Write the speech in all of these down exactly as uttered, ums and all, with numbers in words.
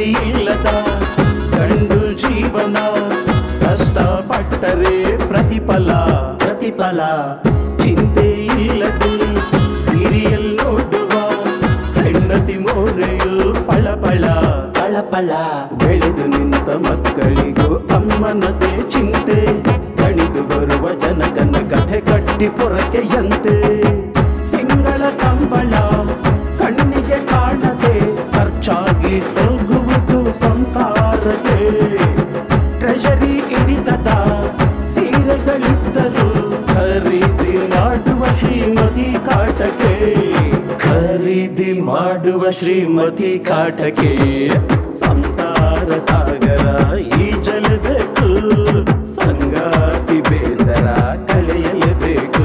ನೆಮ್ಮದಿ ಇಲ್ಲದ ಗಂಡು ಜೀವನ ಕಷ್ಟಪಟ್ಟರೆ ಪ್ರತಿಫಲ ಪ್ರತಿಫಲ ಚಿಂತೆ ಇಲ್ಲದೆ ಸೀರಿಯಲ್ ನೋಡುವ ಹೆಂಡತಿ ಮೋರೆಯು ಪಳಪಳ ಪಳಪಳ ಬೆಳೆದು ನಿಂತ ಮಕ್ಕಳಿಗೂ ಅಮ್ಮನದೇ ಚಿಂತೆ ಕಣಿದು ಬರುವ ಜನಕನ ಕಥೆ ಕಟ್ಟಿ ಪೊರಕೆಯಂತೆ ತಿಂಗಳ ಸಂಬಳ ಕಣ್ಣಿಗೆ ಕಾಣದೆ ಖರ್ಚಾಗಿ ಹೋಗುವುದು ಸಂಸಾರಕ್ಕೆ ಟ್ರೆಷರಿ ಇಡಿಸದ ಸೀರೆಗಳಿದ್ದರು ಖರೀದಿ ಮಾಡುವ ಶ್ರೀಮತಿ ಕಾಟಕ್ಕೆ ಖರೀದಿ ಮಾಡುವ ಶ್ರೀಮತಿ ಕಾಟಕ್ಕೆ ಸಂಸಾರ ಸಾಗರ ಈಜಲೇಬೇಕು ಸಂಗಾತಿ ಬೇಸರ ಕಳೆಯಲೇಬೇಕು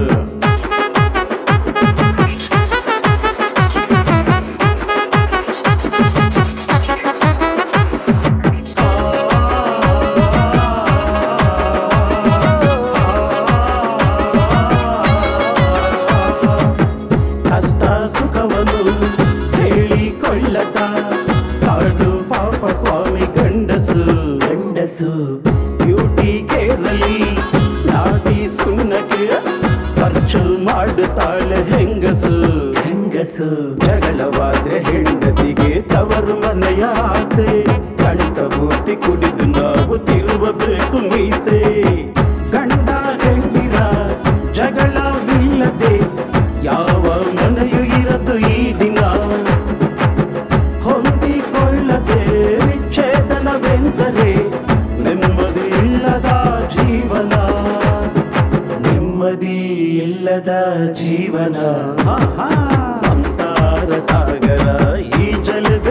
ಕಷ್ಟ ಸುಖವನ್ನು ಹೇಳಿಕೊಳ್ಳದ ಕಾಡು ಪಾಪ ಸ್ವಾಮಿ ಗಂಡಸು ಗಂಡಸು ಬ್ಯೂಟಿ ಕೇರಲಿ ನಾಟಿ ಸುಣ್ಣಕ್ಕೆ ಖರ್ಚು ಮಾಡುತ್ತಾಳೆ ಹೆಂಗಸು ಹೆಂಗಸು ಜಗಳವಾದ್ರೆ ಹೆಂಡತಿಗೆ ತವರು ಮನೆಯ ಆಸೆ ಕಂಠಪೂರ್ತಿ ಕುಡಿದು ನಾವು ತಿರುವಬೇಕು ಮೀಸೆ ಗಂಡ ಹೆಂಡಿರ ಜಗಳವಿಲ್ಲದೆ ಯಾವ ಮನೆಯೂ ಇರದು ಈ ದಿನ ಹೊಂದಿಕೊಳ್ಳದೆ ವಿಚ್ಛೇದನವೆಂದರೆ ನೆಮ್ಮದಿ ಇಲ್ಲದ ಜೀವನ ನೆಮ್ಮದಿ ಇಲ್ಲದ ಜೀವನ ಸಂಸಾರ ಸಾಗರ ಈಜಲು